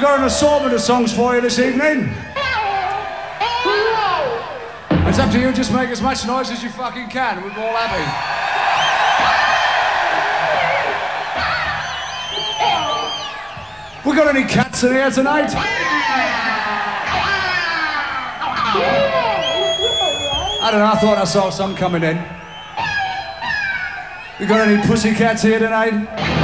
We've got an assortment of songs for you this evening. It's up to you, just make as much noise as you fucking can. We're all happy. We got any cats in here tonight? I don't know, I thought I saw some coming in. We got any pussycats here tonight?